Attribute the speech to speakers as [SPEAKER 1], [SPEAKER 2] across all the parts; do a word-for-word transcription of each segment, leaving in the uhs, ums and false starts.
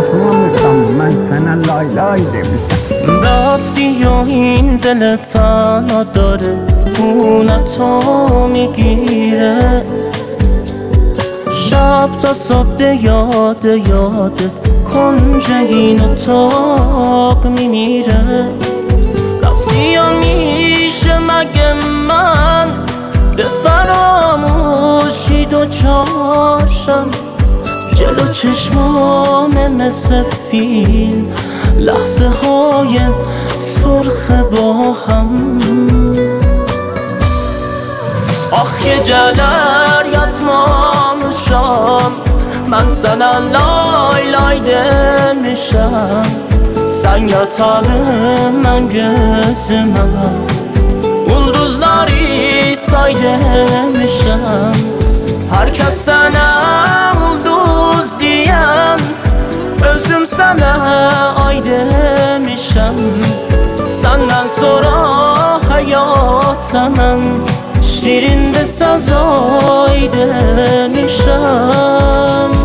[SPEAKER 1] حرفمو میخوام من سنن لای لای نمیشم.
[SPEAKER 2] رفتی و این دل تنها داره خونتو میگیره، شب تا صبح یاد یادت کنج این اتاق میمیره. رفتی یا میشه مگه من به فراموشی دوچارشم، جلو چشمام مثل فیلم لحظه های سرخ با هم. آخ یه جلر یتمام شام من sana lay lay demişem. Sen yatalım ben gözüme Ulduzları say demişem. Herkes sana ulduz diyen, özüm sana ay demişem. Senden sonra hayata ben şirinde saz oy demişem.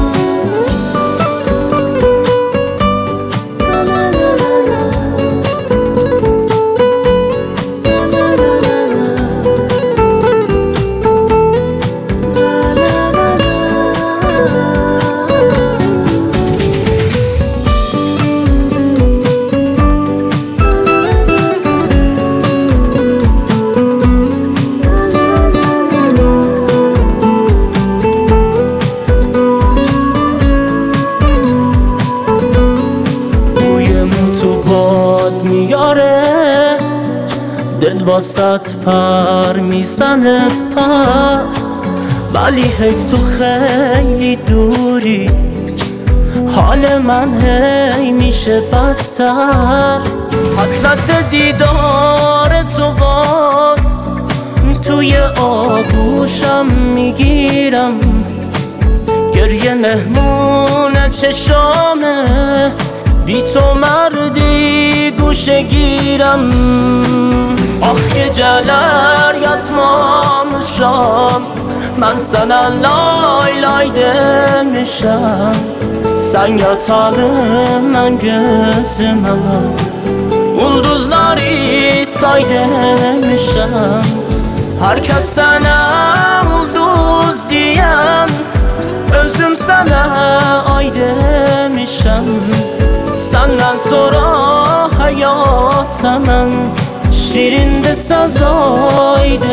[SPEAKER 2] دل واسط پر میزنه پر، ولی حیف تو خیلی دوری، حال من هی میشه بدتر. حسرت دیدار تو باز توی آغوشم میگیرم، گریه مهمون چشامه بی تو مردی گوشه گیرم. آخ یه جلر یتمام شام من sana lay lay demişem. Sen yatalım ben gözüme Ulduzları say demişem. Herkes sana ulduz diyen, özüm sana ay demişem. Senden sonra hayata ben şirinde saz oy